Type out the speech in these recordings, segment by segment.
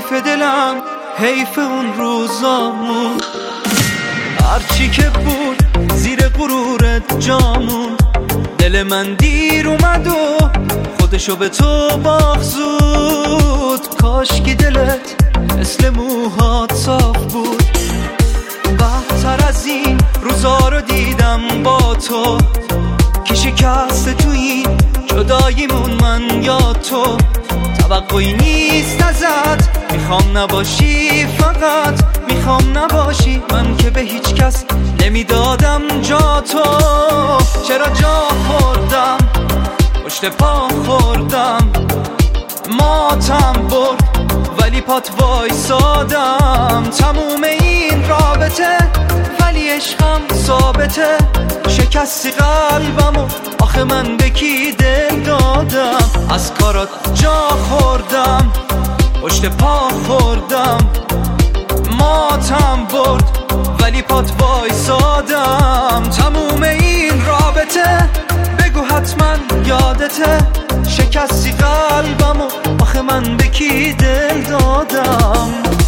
حیف دلم، حیف اون روزامون، هرچی که بود زیر غرورت جامون. دل من دیر اومد و خودشو به تو باخزود. کاشکی دلت مثل موهات صاف بود. بهتر از این روزا رو دیدم با تو، که شکست تو این جداییمون من یا تو. توقعی نیست ازت، میخوام نباشی، فقط میخوام نباشی. من که به هیچ کس نمیدادم جا تو. چرا جا خوردم، پشت پا خوردم، ماتم برد ولی پات وایسادم. تموم این رابطه ولی عشقم ثابته. شکستی قلبمو، آخه من به کی دل دادم؟ از کارات جا خوردم، پشت پا خوردم، ماتم برد ولی پات وایسادم. تموم این رابطه بگو حتما یادته. شکستی قلبمو، آخه من به کی دل دادم؟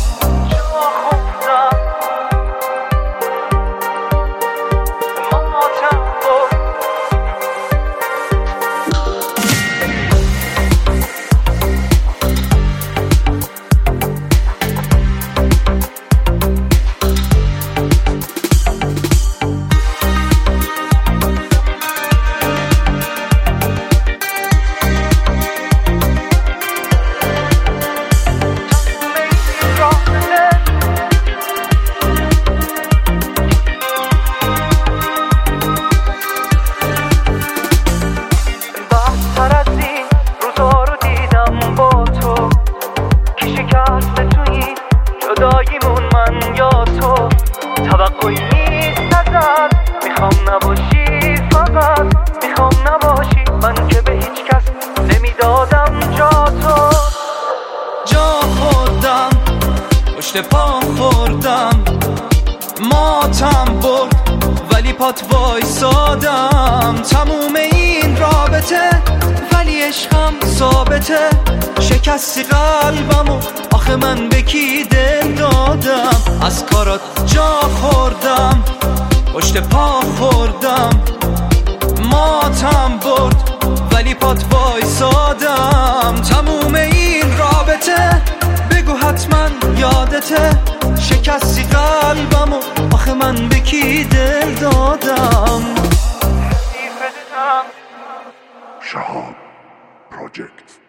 جداییمون من یا تو. توقعی نیست ازت، میخوام نباشی، فقط میخوام نباشی. من که به هیچ کس نمیدادم جا تو. جا خوردم، پشت پا خوردم، ماتم برد ولی پات وایسادم. تموم این رابطه ولی عشقم ثابته. شکستی قلبمو، آخه من به کی دل دادم؟ از کارات جا خوردم، پشت پا خوردم، ماتم برد ولی پات وایسادم. تموم این رابطه بگو حتما یادته. شکستی قلبمو، آخه من به کی دل دادم؟ شهاب پروژکت.